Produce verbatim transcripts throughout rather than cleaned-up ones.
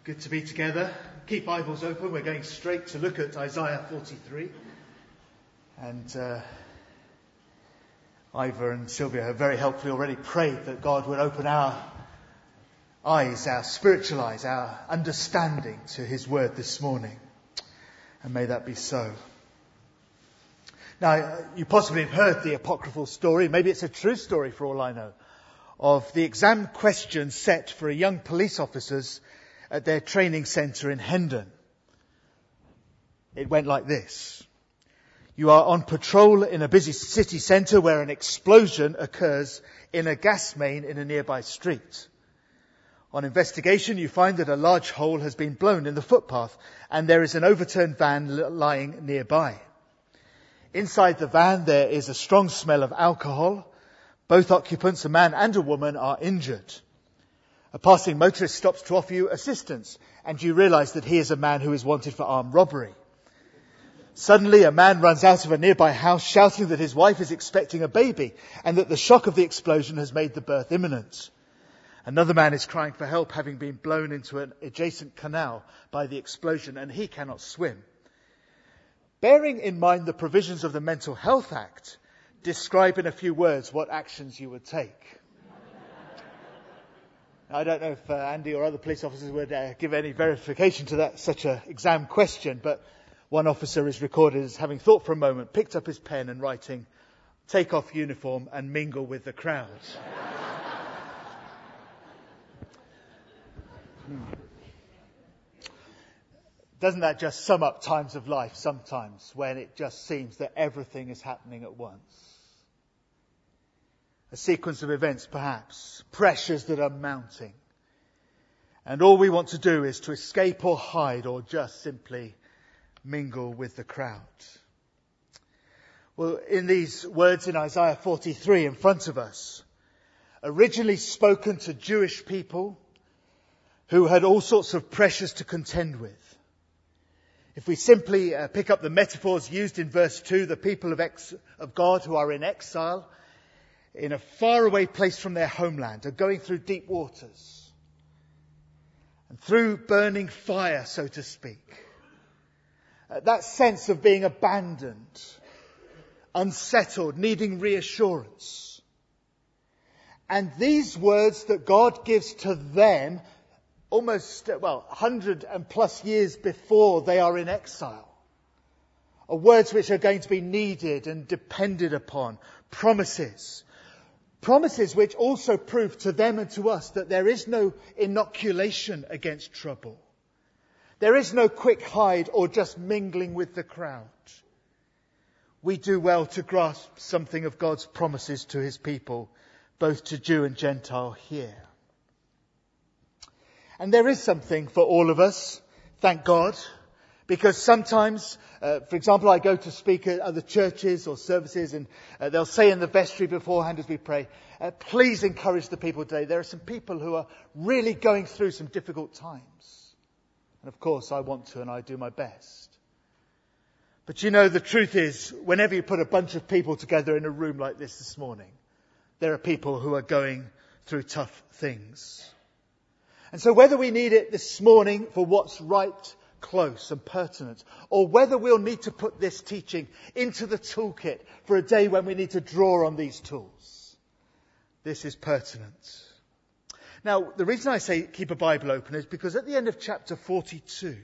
Good to be together. Keep Bibles open. We're going straight to look at Isaiah forty-three. And uh, Ivor and Sylvia have very helpfully already prayed that God would open our eyes, our spiritual eyes, our understanding to His Word this morning. And may that be so. Now, you possibly have heard the apocryphal story, maybe it's a true story for all I know, of the exam question set for young police officers at their training centre in Hendon. It went like this. You are on patrol in a busy city centre where an explosion occurs in a gas main in a nearby street. On investigation, you find that a large hole has been blown in the footpath and there is an overturned van lying nearby. Inside the van, there is a strong smell of alcohol. Both occupants, a man and a woman, are injured. A passing motorist stops to offer you assistance, and you realise that he is a man who is wanted for armed robbery. Suddenly, a man runs out of a nearby house shouting that his wife is expecting a baby and that the shock of the explosion has made the birth imminent. Another man is crying for help, having been blown into an adjacent canal by the explosion, and he cannot swim. Bearing in mind the provisions of the Mental Health Act, describe in a few words what actions you would take. I don't know if uh, Andy or other police officers would uh, give any verification to that such an exam question, but one officer is recorded as having thought for a moment, picked up his pen and writing, "Take off uniform and mingle with the crowd." hmm. Doesn't that just sum up times of life sometimes when it just seems that everything is happening at once? A sequence of events, perhaps, pressures that are mounting. And all we want to do is to escape or hide or just simply mingle with the crowd. Well, in these words in Isaiah forty-three in front of us, originally spoken to Jewish people who had all sorts of pressures to contend with. If we simply uh, pick up the metaphors used in verse two, the people of, ex- of God who are in exile, in a faraway place from their homeland, are going through deep waters and through burning fire, so to speak. Uh, that sense of being abandoned, unsettled, needing reassurance. And these words that God gives to them almost, well, one hundred and plus years before they are in exile, are words which are going to be needed and depended upon. Promises. Promises which also prove to them and to us that there is no inoculation against trouble. There is no quick hide or just mingling with the crowd. We do well to grasp something of God's promises to His people, both to Jew and Gentile here. And there is something for all of us, thank God, because sometimes, uh, for example, I go to speak at other churches or services and uh, they'll say in the vestry beforehand as we pray, uh, please encourage the people today. There are some people who are really going through some difficult times. And of course I want to and I do my best. But you know, the truth is, whenever you put a bunch of people together in a room like this this morning, there are people who are going through tough things. And so whether we need it this morning for what's right, close and pertinent, or whether we'll need to put this teaching into the toolkit for a day when we need to draw on these tools, this is pertinent. Now, the reason I say keep a Bible open is because at the end of chapter forty-two,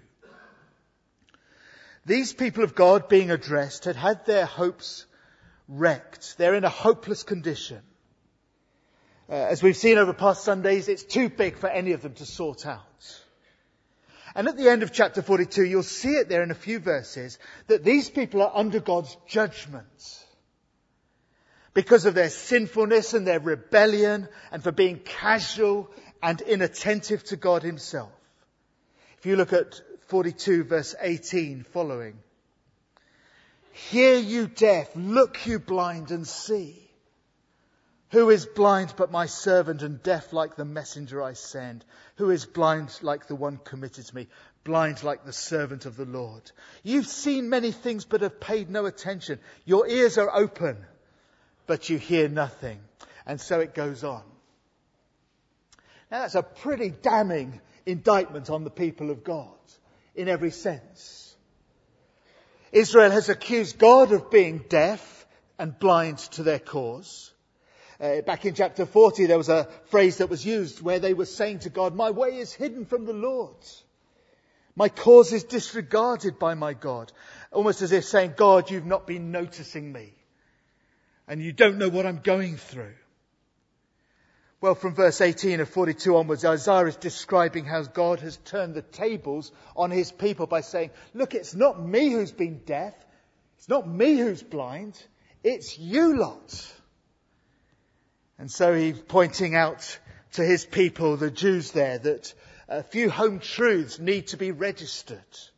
these people of God being addressed had had their hopes wrecked. They're in a hopeless condition. Uh, as we've seen over past Sundays, it's too big for any of them to sort out. And at the end of chapter forty-two, you'll see it there in a few verses, that these people are under God's judgment because of their sinfulness and their rebellion and for being casual and inattentive to God Himself. If you look at forty-two verse eighteen following. Hear you deaf, look you blind and see. Who is blind but my servant, and deaf like the messenger I send? Who is blind like the one committed to me, blind like the servant of the Lord? You've seen many things but have paid no attention. Your ears are open, but you hear nothing. And so it goes on. Now that's a pretty damning indictment on the people of God in every sense. Israel has accused God of being deaf and blind to their cause. Uh, back in chapter forty, there was a phrase that was used where they were saying to God, "My way is hidden from the Lord. My cause is disregarded by my God." Almost as if saying, "God, you've not been noticing me. And you don't know what I'm going through." Well, from verse eighteen of forty-two onwards, Isaiah is describing how God has turned the tables on his people by saying, "Look, it's not me who's been deaf. It's not me who's blind. It's you lot." And so he's pointing out to his people, the Jews there, that a few home truths need to be registered.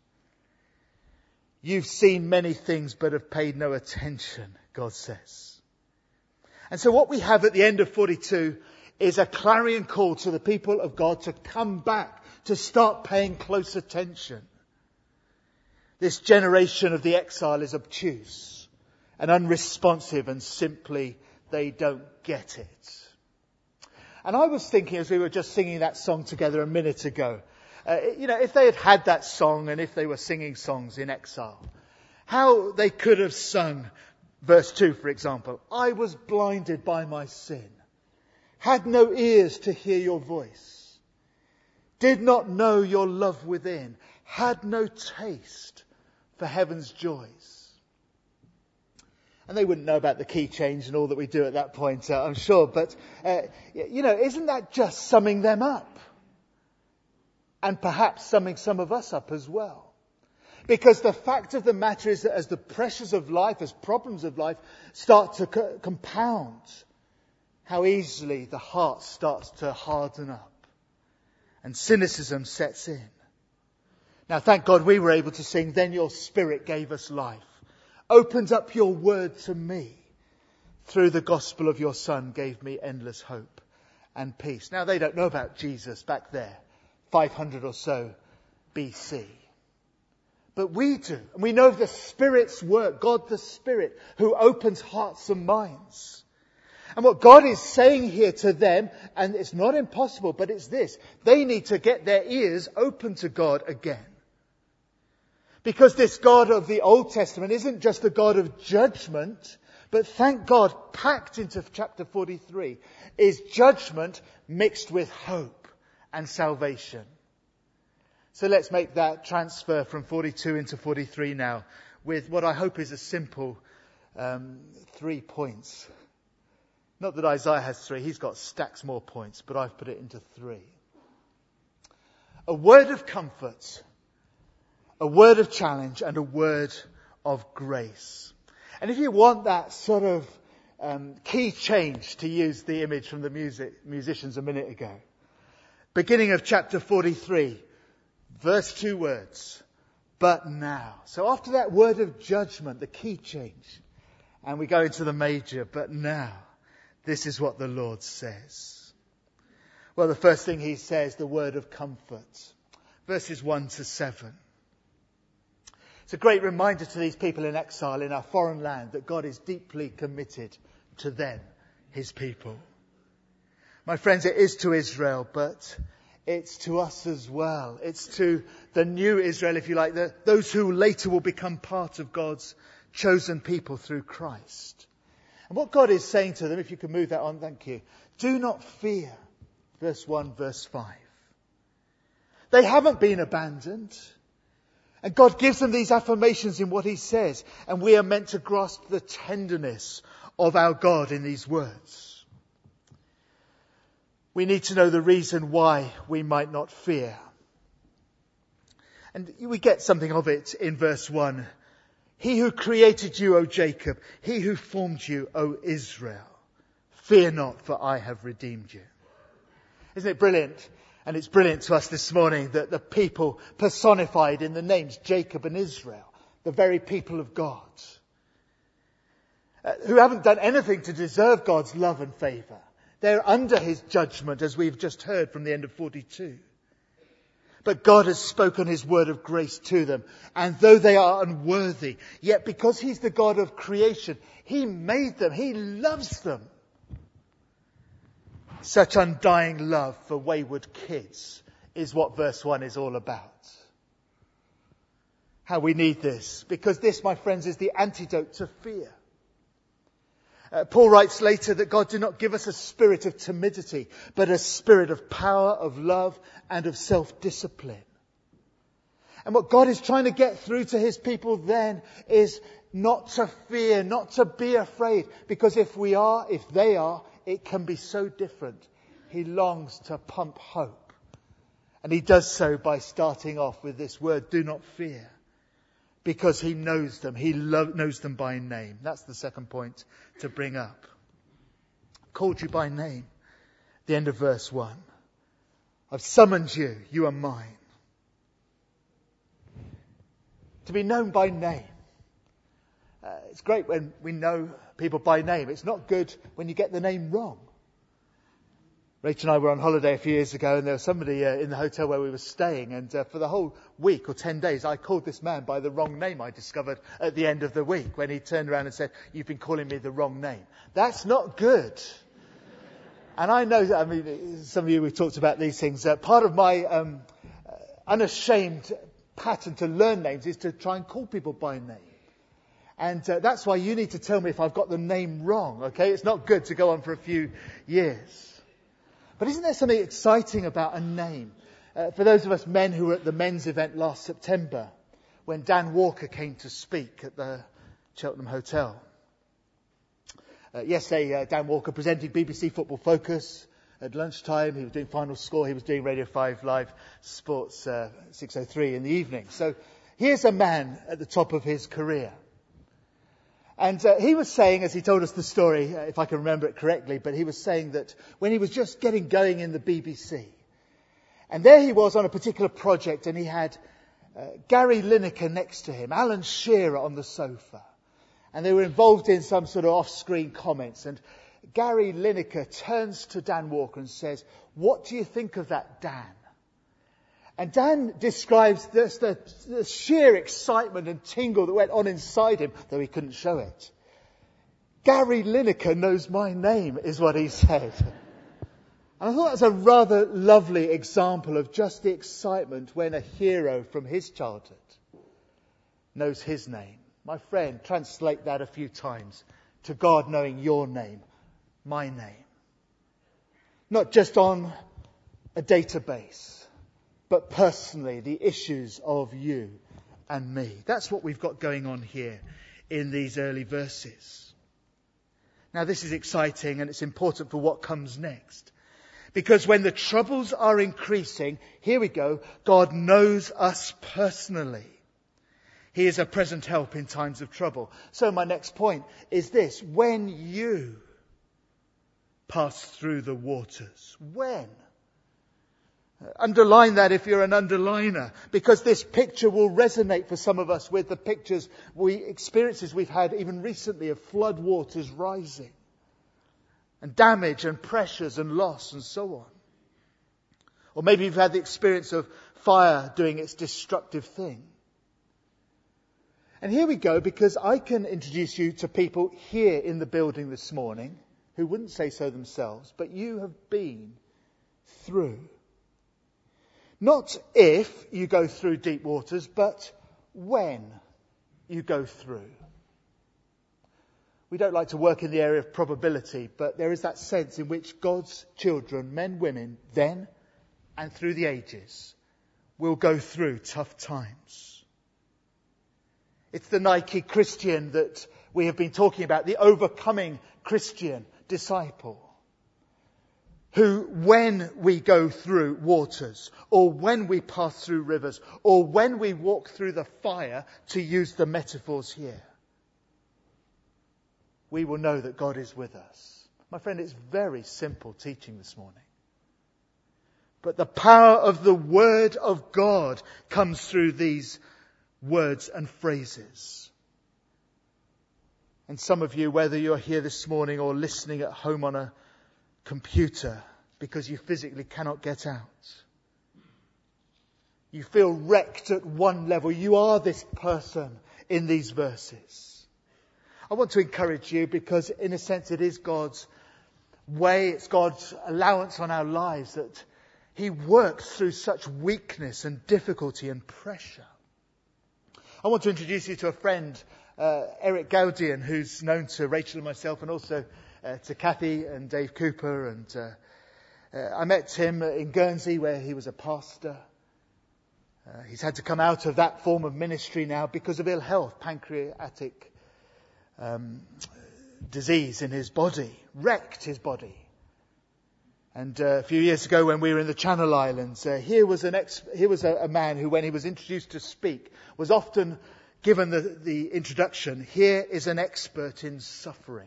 You've seen many things but have paid no attention, God says. And so what we have at the end of forty-two is a clarion call to the people of God to come back, to start paying close attention. This generation of the exile is obtuse and unresponsive, and simply they don't get it. And I was thinking as we were just singing that song together a minute ago, uh, you know, if they had had that song and if they were singing songs in exile, how they could have sung verse two, for example. "I was blinded by my sin, had no ears to hear your voice, did not know your love within, had no taste for heaven's joys." And they wouldn't know about the key change and all that we do at that point, uh, I'm sure. But, uh, you know, isn't that just summing them up? And perhaps summing some of us up as well. Because the fact of the matter is that as the pressures of life, as problems of life start to co- compound, how easily the heart starts to harden up and cynicism sets in. Now, thank God we were able to sing, "Then your Spirit gave us life, opened up your word to me, through the gospel of your Son gave me endless hope and peace." Now, they don't know about Jesus back there, five hundred or so B C. But we do. And we know of the Spirit's work, God the Spirit, who opens hearts and minds. And what God is saying here to them, and it's not impossible, but it's this: they need to get their ears open to God again. Because this God of the Old Testament isn't just a God of judgment, but thank God, packed into chapter forty-three is judgment mixed with hope and salvation. So let's make that transfer from forty-two into forty-three now, with what I hope is a simple um, three points. Not that Isaiah has three, he's got stacks more points, but I've put it into three. A word of comfort, a word of challenge, and a word of grace. And if you want that sort of um, key change, to use the image from the music musicians a minute ago, beginning of chapter forty-three, verse two words, "But now." So after that word of judgment, the key change, and we go into the major, "But now, this is what the Lord says." Well, the first thing he says, the word of comfort. Verses one to seven. It's a great reminder to these people in exile in our foreign land that God is deeply committed to them, his people. My friends, it is to Israel, but it's to us as well. It's to the new Israel, if you like, the, those who later will become part of God's chosen people through Christ. And what God is saying to them, if you can move that on, thank you. Do not fear. Verse one, verse five. They haven't been abandoned. And God gives them these affirmations in what he says. And we are meant to grasp the tenderness of our God in these words. We need to know the reason why we might not fear. And we get something of it in verse one. "He who created you, O Jacob, he who formed you, O Israel, fear not, for I have redeemed you." Isn't it brilliant? And it's brilliant to us this morning that the people personified in the names Jacob and Israel, the very people of God, uh, who haven't done anything to deserve God's love and favour. They're under his judgment, as we've just heard from the end of forty-two. But God has spoken his word of grace to them. And though they are unworthy, yet because he's the God of creation, he made them. He loves them. Such undying love for wayward kids is what verse one is all about. How we need this. Because this, my friends, is the antidote to fear. Uh, Paul writes later that God did not give us a spirit of timidity, but a spirit of power, of love, and of self-discipline. And what God is trying to get through to his people then is not to fear, not to be afraid. Because if we are, if they are, it can be so different. He longs to pump hope. And he does so by starting off with this word, do not fear. Because he knows them. He lo- knows them by name. That's the second point to bring up. Called you by name. The end of verse one. I've summoned you. You are mine. To be known by name. Uh, it's great when we know people by name. It's not good when you get the name wrong. Rachel and I were on holiday a few years ago, and there was somebody uh, in the hotel where we were staying, and uh, for the whole week or ten days I called this man by the wrong name I discovered at the end of the week when he turned around and said, you've been calling me the wrong name. That's not good. And I know that, I mean, some of you, we've talked about these things. Uh, part of my um, uh, unashamed pattern to learn names is to try and call people by name. And uh, that's why you need to tell me if I've got the name wrong, okay? It's not good to go on for a few years. But isn't there something exciting about a name? Uh, for those of us men who were at the men's event last September, when Dan Walker came to speak at the Cheltenham Hotel. Uh, yesterday, uh, Dan Walker presented B B C Football Focus at lunchtime. He was doing Final Score. He was doing Radio five Live Sports uh, six oh three in the evening. So here's a man at the top of his career. And uh, he was saying, as he told us the story, uh, if I can remember it correctly, but he was saying that when he was just getting going in the B B C, and there he was on a particular project, and he had uh, Gary Lineker next to him, Alan Shearer on the sofa, and they were involved in some sort of off-screen comments, and Gary Lineker turns to Dan Walker and says, what do you think of that, Dan? And Dan describes this, the, the sheer excitement and tingle that went on inside him, though he couldn't show it. Gary Lineker knows my name, is what he said. And I thought that was a rather lovely example of just the excitement when a hero from his childhood knows his name. My friend, translate that a few times to God knowing your name, my name. Not just on a database, but personally, the issues of you and me. That's what we've got going on here in these early verses. Now, this is exciting, and it's important for what comes next. Because when the troubles are increasing, here we go, God knows us personally. He is a present help in times of trouble. So my next point is this. When you pass through the waters, when? Underline that if you're an underliner, because this picture will resonate for some of us with the pictures, we experiences we've had even recently of flood waters rising, and damage and pressures and loss and so on. Or maybe you've had the experience of fire doing its destructive thing. And here we go, because I can introduce you to people here in the building this morning who wouldn't say so themselves, but you have been through. Not if you go through deep waters, but when you go through. We don't like to work in the area of probability, but there is that sense in which God's children, men, women, then and through the ages, will go through tough times. It's the Nike Christian that we have been talking about, the overcoming Christian disciple. Who, when we go through waters, or when we pass through rivers, or when we walk through the fire, to use the metaphors here, we will know that God is with us. My friend, it's very simple teaching this morning. But the power of the Word of God comes through these words and phrases. And some of you, whether you're here this morning or listening at home on a computer because you physically cannot get out, you feel wrecked at one level. You are this person in these verses. I want to encourage you, because in a sense it is God's way, it's God's allowance on our lives, that He worked through such weakness and difficulty and pressure. I want to introduce you to a friend, uh, Eric Gaudian, who's known to Rachel and myself, and also uh, to Kathy and Dave Cooper. And uh, uh, I met him in Guernsey, where he was a pastor. Uh, he's had to come out of that form of ministry now because of ill health, pancreatic um, disease in his body, wrecked his body. And uh, a few years ago, when we were in the Channel Islands, uh, here was an ex- here was a, a man who, when he was introduced to speak, was often given the, the introduction, "Here is an expert in suffering."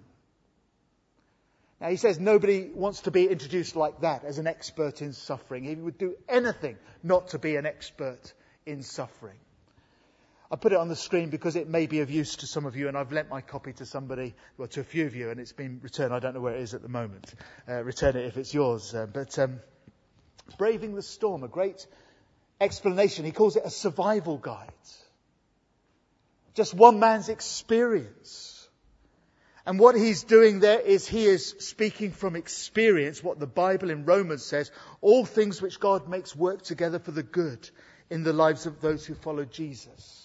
Now, he says nobody wants to be introduced like that, as an expert in suffering. He would do anything not to be an expert in suffering. I put it on the screen because it may be of use to some of you, and I've lent my copy to somebody, well, to a few of you, and it's been returned. I don't know where it is at the moment. Uh, return it if it's yours. Uh, but um, Braving the Storm, a great explanation. He calls it a survival guide. Just one man's experience. And what he's doing there is he is speaking from experience, what the Bible in Romans says, all things which God makes work together for the good in the lives of those who follow Jesus.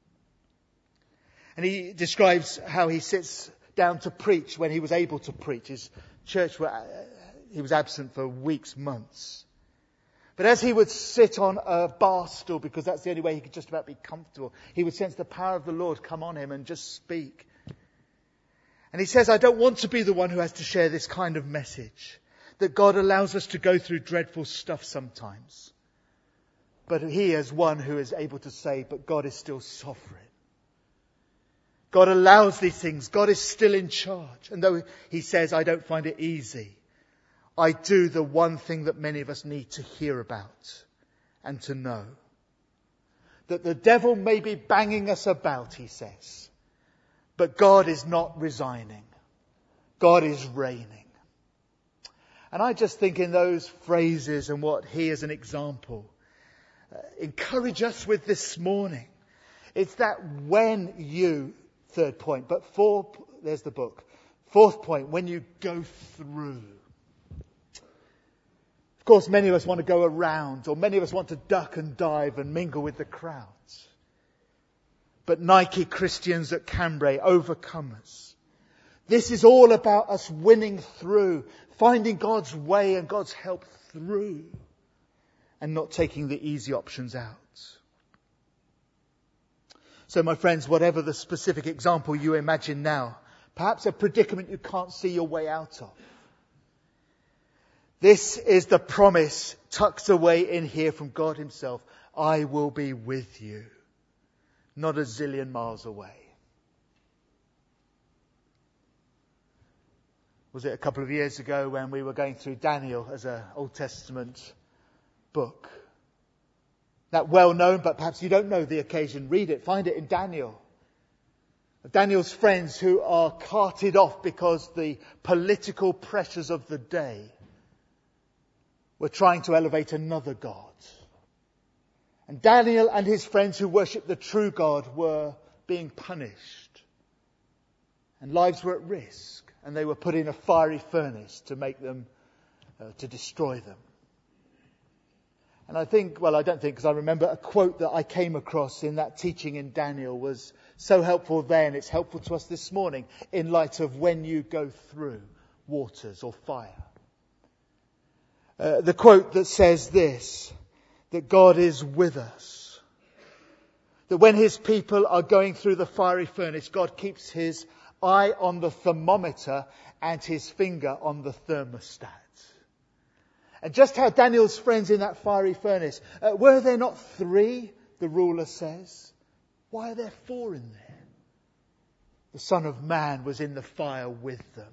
And he describes how he sits down to preach when he was able to preach. His church, were, he was absent for weeks, months. But as he would sit on a bar stool, because that's the only way he could just about be comfortable, he would sense the power of the Lord come on him and just speak. And he says, I don't want to be the one who has to share this kind of message, that God allows us to go through dreadful stuff sometimes. But he is one who is able to say, but God is still sovereign. God allows these things. God is still in charge. And though he says, I don't find it easy, I do the one thing that many of us need to hear about and to know. That the devil may be banging us about, he says, but God is not resigning. God is reigning. And I just think in those phrases and what he as an example uh, encourage us with this morning. It's that when you... Third point, but four, there's the book. Fourth point, when you go through. Of course, many of us want to go around, or many of us want to duck and dive and mingle with the crowds. But Nike Christians at Cambrai, overcomers. This is all about us winning through, finding God's way and God's help through, and not taking the easy options out. So, my friends, whatever the specific example you imagine now, perhaps a predicament you can't see your way out of, this is the promise tucked away in here from God himself. I will be with you, not a zillion miles away. Was it a couple of years ago when we were going through Daniel as an Old Testament book? That well known, but perhaps you don't know the occasion. Read it, find it in Daniel. Daniel's friends who are carted off because the political pressures of the day were trying to elevate another god. And Daniel and his friends who worshipped the true God were being punished. And lives were at risk. And they were put in a fiery furnace to make them, uh, to destroy them. And I think, well, I don't think, because I remember a quote that I came across in that teaching in Daniel was so helpful then. It's helpful to us this morning in light of when you go through waters or fire. Uh, the quote that says this, that God is with us. That when his people are going through the fiery furnace, God keeps his eye on the thermometer and his finger on the thermostat. And just how Daniel's friends in that fiery furnace, uh, were there not three, the ruler says? Why are there four in there? The Son of Man was in the fire with them.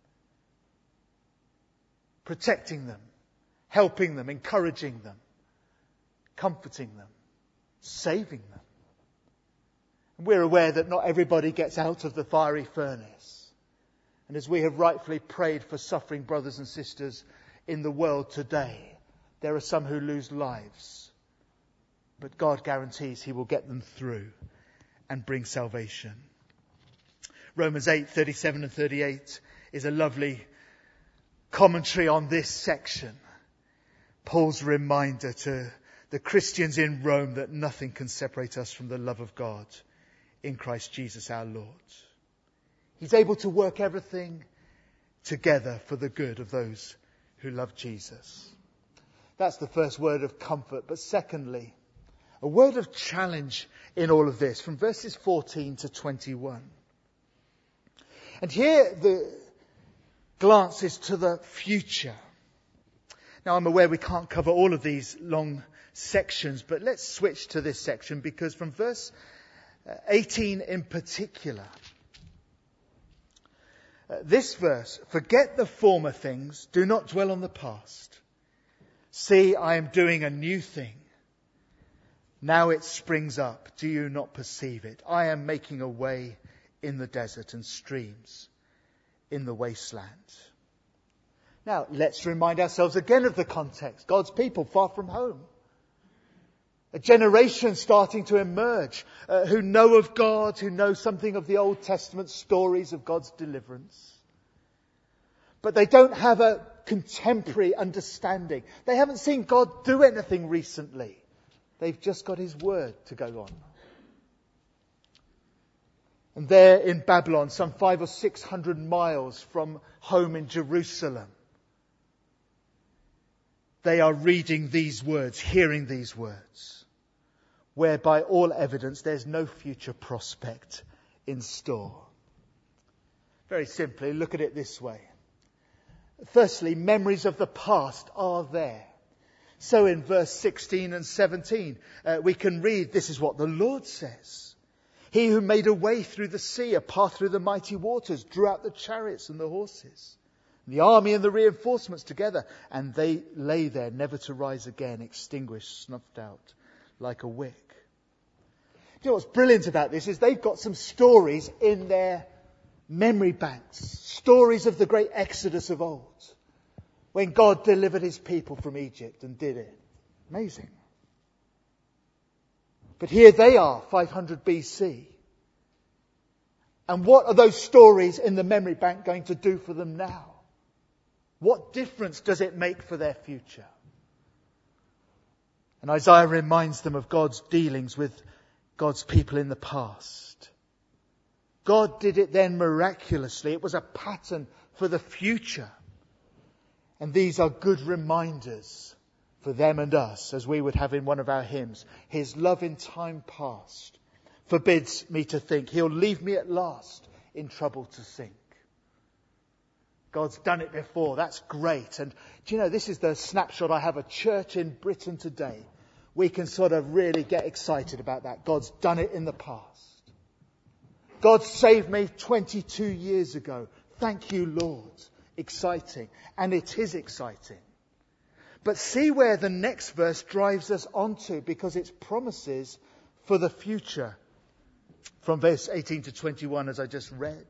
Protecting them, helping them, encouraging them, comforting them, saving them. And we're aware that not everybody gets out of the fiery furnace. And as we have rightfully prayed for suffering brothers and sisters in the world today, there are some who lose lives. But God guarantees he will get them through and bring salvation. Romans eight, thirty-seven and thirty-eight is a lovely commentary on this section. Paul's reminder to the Christians in Rome that nothing can separate us from the love of God in Christ Jesus our Lord. He's able to work everything together for the good of those who love Jesus. That's the first word of comfort. But secondly, a word of challenge in all of this, from verses fourteen to twenty-one. And here the glance is to the future. Now I'm aware we can't cover all of these long sections, but let's switch to this section, because from verse eighteen in particular, uh, this verse, forget the former things, do not dwell on the past. See, I am doing a new thing. Now it springs up. Do you not perceive it? I am making a way in the desert and streams in the wasteland. Now, let's remind ourselves again of the context. God's people far from home. A generation starting to emerge uh, who know of God, who know something of the Old Testament stories of God's deliverance. But they don't have a contemporary understanding. They haven't seen God do anything recently. They've just got His word to go on. And there in Babylon, some five or six hundred miles from home in Jerusalem, they are reading these words, hearing these words, where by all evidence there's no future prospect in store. Very simply, look at it this way. Firstly, memories of the past are there. So in verse sixteen and seventeen, uh, we can read, this is what the Lord says. He who made a way through the sea, a path through the mighty waters, drew out the chariots and the horses, the army and the reinforcements together, and they lay there never to rise again, extinguished, snuffed out like a wick. Do you know what's brilliant about this is they've got some stories in their memory banks, stories of the great Exodus of old, when God delivered His people from Egypt and did it. Amazing. But here they are, five hundred B C. And what are those stories in the memory bank going to do for them now? What difference does it make for their future? And Isaiah reminds them of God's dealings with God's people in the past. God did it then miraculously. It was a pattern for the future. And these are good reminders for them and us, as we would have in one of our hymns. His love in time past forbids me to think He'll leave me at last in trouble to sink. God's done it before. That's great. And do you know, this is the snapshot I have of church in Britain today. We can sort of really get excited about that. God's done it in the past. God saved me twenty-two years ago. Thank you, Lord. Exciting. And it is exciting. But see where the next verse drives us onto, because it's promises for the future. From verse eighteen to twenty-one, as I just read.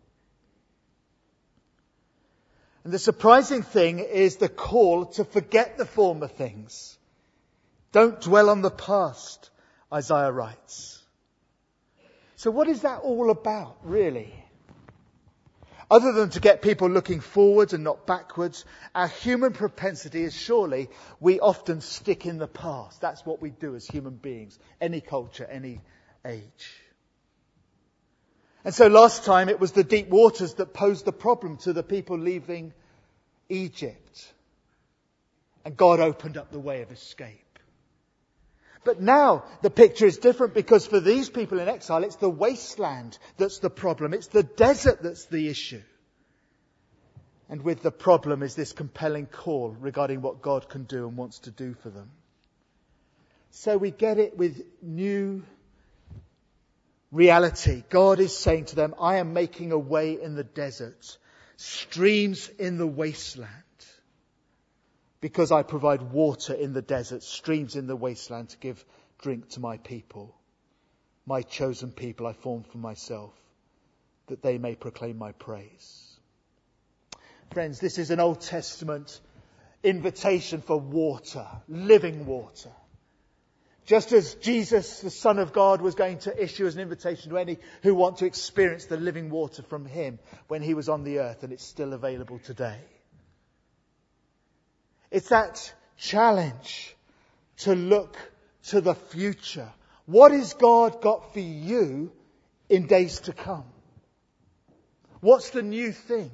And the surprising thing is the call to forget the former things. Don't dwell on the past, Isaiah writes. So what is that all about, really? Other than to get people looking forwards and not backwards, our human propensity is surely we often stick in the past. That's what we do as human beings, any culture, any age. And so last time it was the deep waters that posed the problem to the people leaving Egypt. And God opened up the way of escape. But now the picture is different, because for these people in exile, it's the wasteland that's the problem. It's the desert that's the issue. And with the problem is this compelling call regarding what God can do and wants to do for them. So we get it with new reality. God is saying to them, I am making a way in the desert, streams in the wasteland. Because I provide water in the desert, streams in the wasteland to give drink to my people. My chosen people I formed for myself, that they may proclaim my praise. Friends, this is an Old Testament invitation for water, living water. Just as Jesus, the Son of God, was going to issue as an invitation to any who want to experience the living water from Him when He was on the earth, and it's still available today. It's that challenge to look to the future. What has God got for you in days to come? What's the new thing?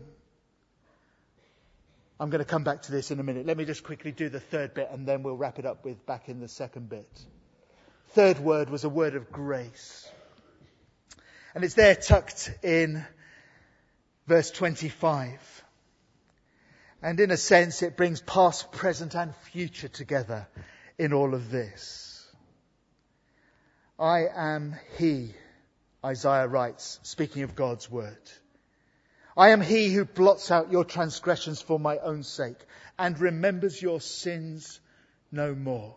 I'm going to come back to this in a minute. Let me just quickly do the third bit and then we'll wrap it up with back in the second bit. Third word was a word of grace. And it's there tucked in verse twenty-five. And in a sense it brings past, present and future together in all of this. I am He, Isaiah writes, speaking of God's word. I am He who blots out your transgressions for my own sake and remembers your sins no more.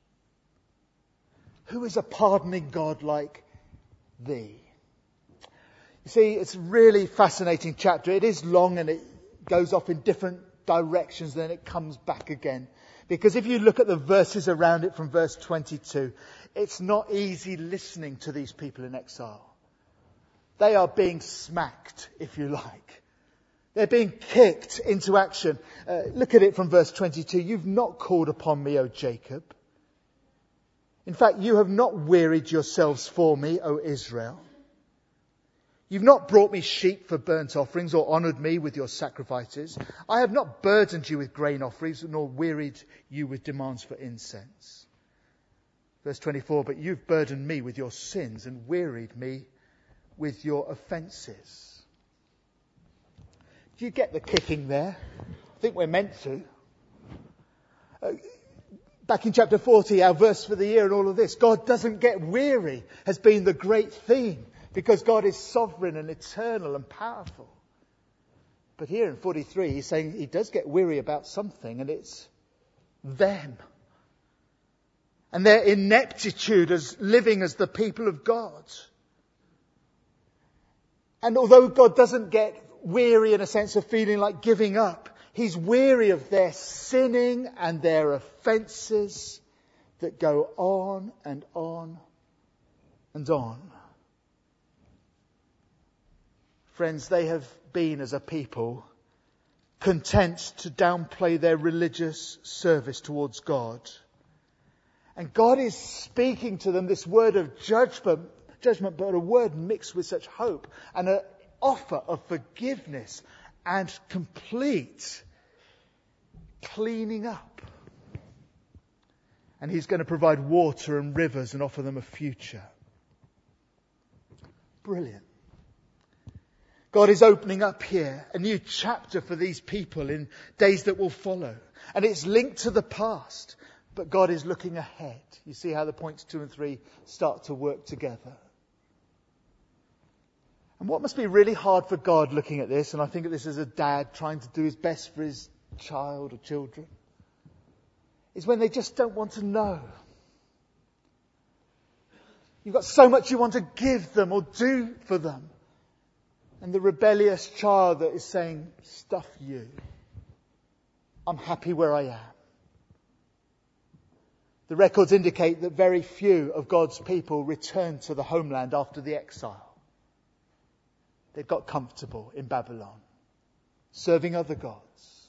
Who is a pardoning God like thee? You see, it's a really fascinating chapter. It is long and it goes off in different directions, then it comes back again. Because if you look at the verses around it from verse twenty-two, it's not easy listening to these people in exile. They are being smacked, if you like. They're being kicked into action. Uh, look at it from verse twenty-two. You've not called upon me, O Jacob. In fact, you have not wearied yourselves for me, O Israel. You've not brought me sheep for burnt offerings or honoured me with your sacrifices. I have not burdened you with grain offerings nor wearied you with demands for incense. Verse twenty-four, but you've burdened me with your sins and wearied me with your offences. Do you get the kicking there? I think we're meant to. Uh, back in chapter forty, our verse for the year and all of this, God doesn't get weary has been the great theme because God is sovereign and eternal and powerful. But here in forty-three, he's saying he does get weary about something, and it's them. And their ineptitude as living as the people of God. And although God doesn't get weary in a sense of feeling like giving up, he's weary of their sinning and their offences that go on and on and on. Friends, they have been as a people content to downplay their religious service towards God. And God is speaking to them this word of judgment, judgment, but a word mixed with such hope and an offer of forgiveness and complete cleaning up. And he's going to provide water and rivers and offer them a future. Brilliant. God is opening up here a new chapter for these people in days that will follow. And it's linked to the past. But God is looking ahead. You see how the points two and three start to work together. And what must be really hard for God looking at this, and I think of this as a dad trying to do his best for his child or children, is when they just don't want to know. You've got so much you want to give them or do for them. And the rebellious child that is saying, stuff you. I'm happy where I am. The records indicate that very few of God's people returned to the homeland after the exile. They got comfortable in Babylon, serving other gods.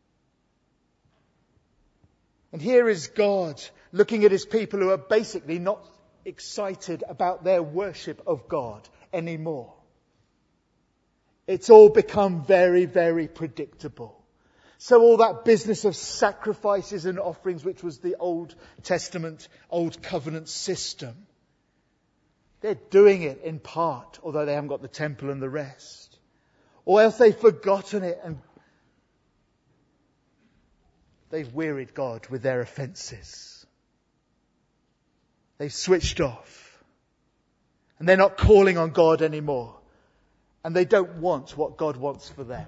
And here is God looking at his people who are basically not excited about their worship of God anymore. It's all become very, very predictable. So all that business of sacrifices and offerings, which was the Old Testament, Old Covenant system, they're doing it in part, although they haven't got the temple and the rest. Or else they've forgotten it and they've wearied God with their offences. They've switched off. And they're not calling on God anymore. And they don't want what God wants for them.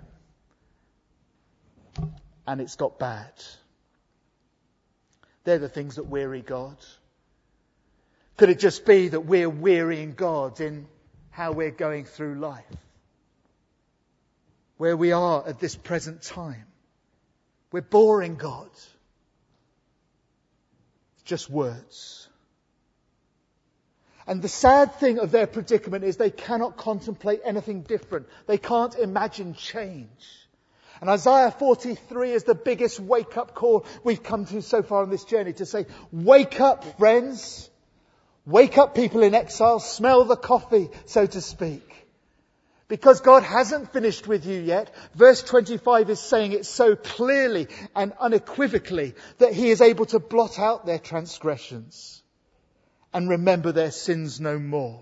And it's got bad. They're the things that weary God. Could it just be that we're wearying God in how we're going through life? Where we are at this present time. We're boring God. It's just words. And the sad thing of their predicament is they cannot contemplate anything different. They can't imagine change. And Isaiah forty-three is the biggest wake-up call we've come to so far on this journey, to say, wake up, friends. Wake up, people in exile. Smell the coffee, so to speak. Because God hasn't finished with you yet. Verse twenty-five is saying it so clearly and unequivocally that He is able to blot out their transgressions and remember their sins no more.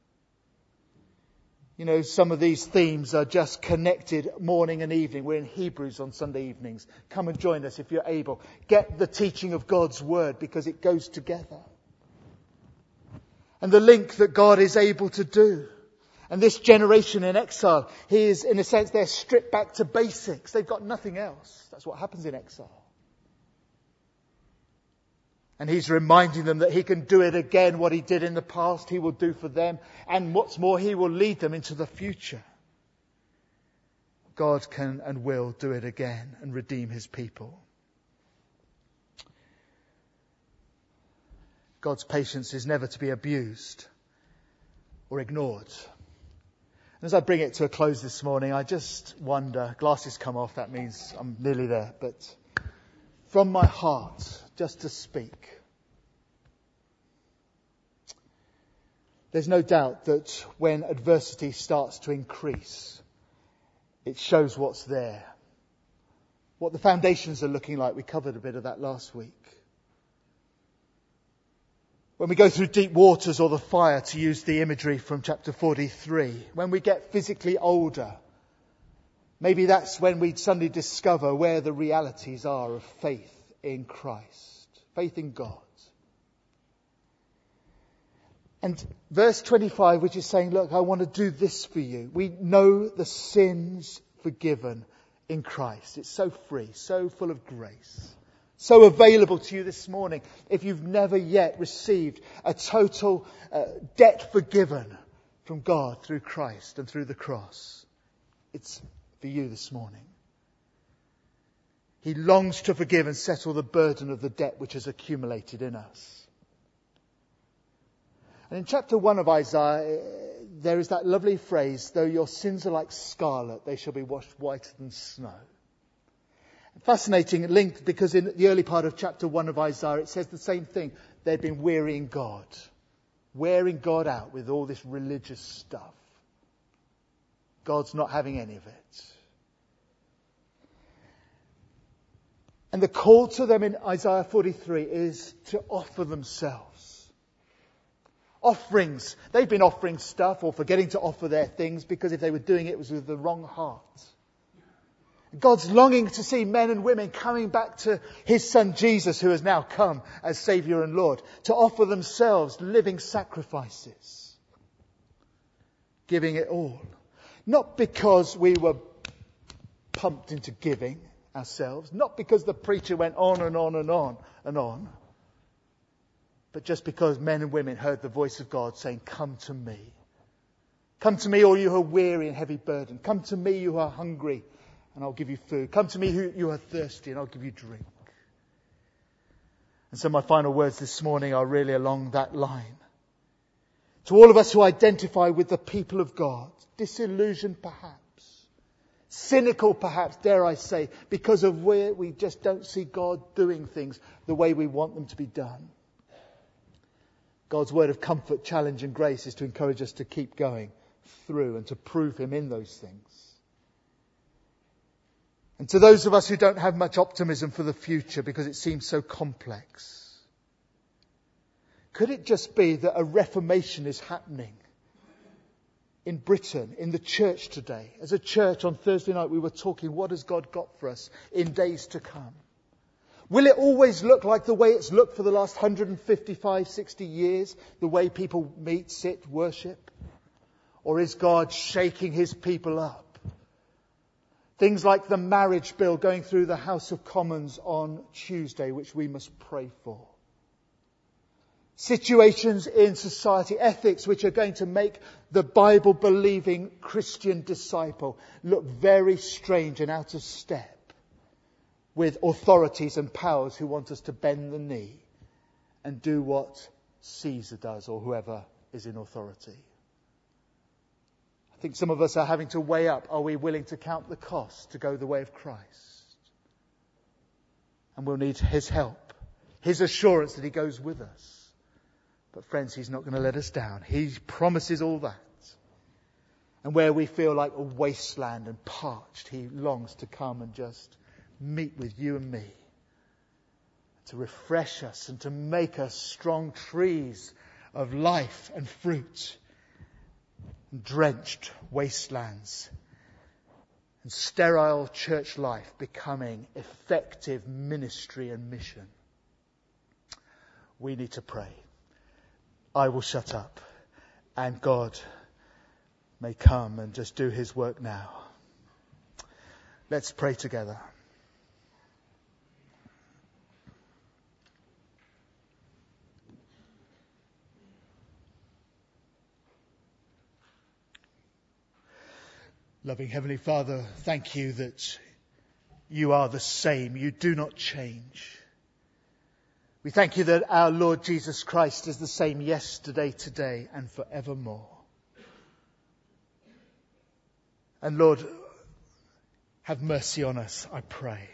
You know, some of these themes are just connected morning and evening. We're in Hebrews on Sunday evenings. Come and join us if you're able. Get the teaching of God's Word, because it goes together. And the link that God is able to do. And this generation in exile, he is, in a sense, they're stripped back to basics. They've got nothing else. That's what happens in exile. And He's reminding them that He can do it again. What He did in the past, He will do for them. And what's more, He will lead them into the future. God can and will do it again and redeem His people. God's patience is never to be abused or ignored. As I bring it to a close this morning, I just wonder, glasses come off, that means I'm nearly there, but from my heart, just to speak. There's no doubt that when adversity starts to increase, it shows what's there. What the foundations are looking like. We covered a bit of that last week. When we go through deep waters or the fire, to use the imagery from chapter forty-three, when we get physically older, maybe that's when we suddenly discover where the realities are of faith in Christ, faith in God. And verse twenty-five, which is saying, look, I want to do this for you. We know the sins forgiven in Christ. It's so free, so full of grace. So available to you this morning. If you've never yet received a total uh, debt forgiven from God through Christ and through the cross, it's for you this morning. He longs to forgive and settle the burden of the debt which has accumulated in us. And in chapter one of Isaiah, there is that lovely phrase, though your sins are like scarlet, they shall be washed whiter than snow. Fascinating link, because in the early part of chapter one of Isaiah, it says the same thing. They've been wearying God. Wearing God out with all this religious stuff. God's not having any of it. And the call to them in Isaiah forty-three is to offer themselves. Offerings. They've been offering stuff or forgetting to offer their things, because if they were doing it, it was with the wrong heart. God's longing to see men and women coming back to His Son Jesus, who has now come as Saviour and Lord, to offer themselves living sacrifices, giving it all. Not because we were pumped into giving ourselves, not because the preacher went on and on and on and on, but just because men and women heard the voice of God saying, come to me. Come to me, all you who are weary and heavy burdened. Come to me, you who are hungry, and I'll give you food. Come to me, who you are thirsty, and I'll give you drink. And so my final words this morning are really along that line. To all of us who identify with the people of God, disillusioned perhaps, cynical perhaps, dare I say, because of where we just don't see God doing things the way we want them to be done. God's word of comfort, challenge and grace is to encourage us to keep going through and to prove Him in those things. And to those of us who don't have much optimism for the future because it seems so complex, could it just be that a reformation is happening in Britain, in the church today? As a church on Thursday night we were talking, what has God got for us in days to come? Will it always look like the way it's looked for the last one hundred fifty-five, sixty years? The way people meet, sit, worship? Or is God shaking His people up? Things like the marriage bill going through the House of Commons on Tuesday, which we must pray for. Situations in society, ethics, which are going to make the Bible-believing Christian disciple look very strange and out of step with authorities and powers who want us to bend the knee and do what Caesar does or whoever is in authority. I think some of us are having to weigh up, are we willing to count the cost to go the way of Christ? And we'll need His help, His assurance that He goes with us. But friends, He's not going to let us down. He promises all that. And where we feel like a wasteland and parched, He longs to come and just meet with you and me, to refresh us and to make us strong trees of life and fruit, and drenched wastelands and sterile church life becoming effective ministry and mission. We need to pray. I will shut up, and God may come and just do His work now. Let's pray together. Loving Heavenly Father, thank you that you are the same. You do not change. We thank you that our Lord Jesus Christ is the same yesterday, today, and forevermore. And Lord, have mercy on us, I pray.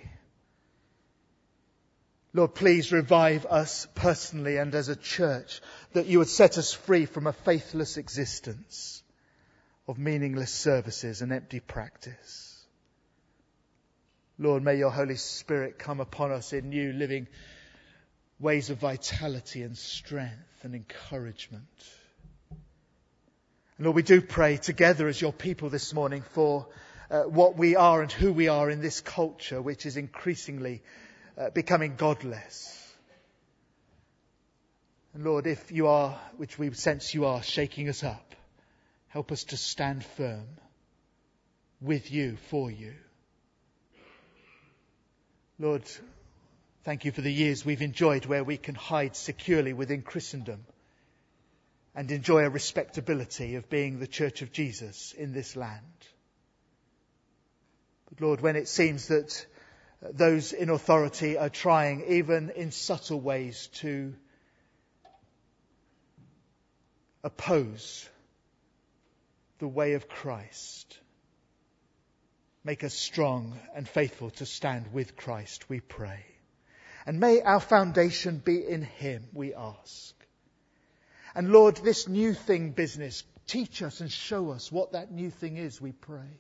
Lord, please revive us personally and as a church, that you would set us free from a faithless existence of meaningless services and empty practice. Lord, may your Holy Spirit come upon us in new living ways of vitality and strength and encouragement. And Lord, we do pray together as your people this morning for uh, what we are and who we are in this culture, which is increasingly uh, becoming godless. And Lord, if you are, which we sense you are, shaking us up, help us to stand firm with you, for you. Lord, thank you for the years we've enjoyed where we can hide securely within Christendom and enjoy a respectability of being the Church of Jesus in this land. But Lord, when it seems that those in authority are trying, even in subtle ways, to oppose the way of Christ, make us strong and faithful to stand with Christ, we pray. And may our foundation be in Him, we ask. And Lord, this new thing business, teach us and show us what that new thing is, we pray.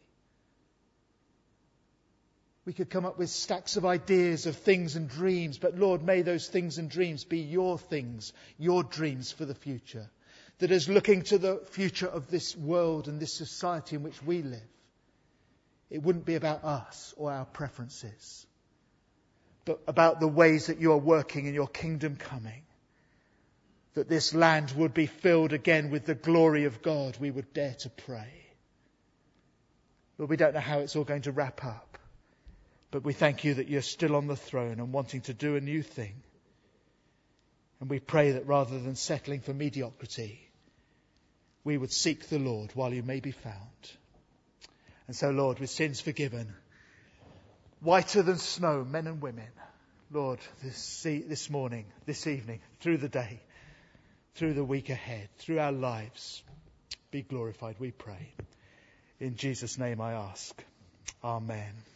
We could come up with stacks of ideas of things and dreams, but Lord, may those things and dreams be your things, your dreams for the future. That is looking to the future of this world and this society in which we live. It wouldn't be about us or our preferences, but about the ways that you are working in your kingdom coming. That this land would be filled again with the glory of God, we would dare to pray. Lord, we don't know how it's all going to wrap up, but we thank you that you're still on the throne and wanting to do a new thing. And we pray that rather than settling for mediocrity, we would seek the Lord while you may be found. And so, Lord, with sins forgiven, whiter than snow, men and women, Lord, this, this morning, this evening, through the day, through the week ahead, through our lives, be glorified, we pray. In Jesus' name I ask. Amen.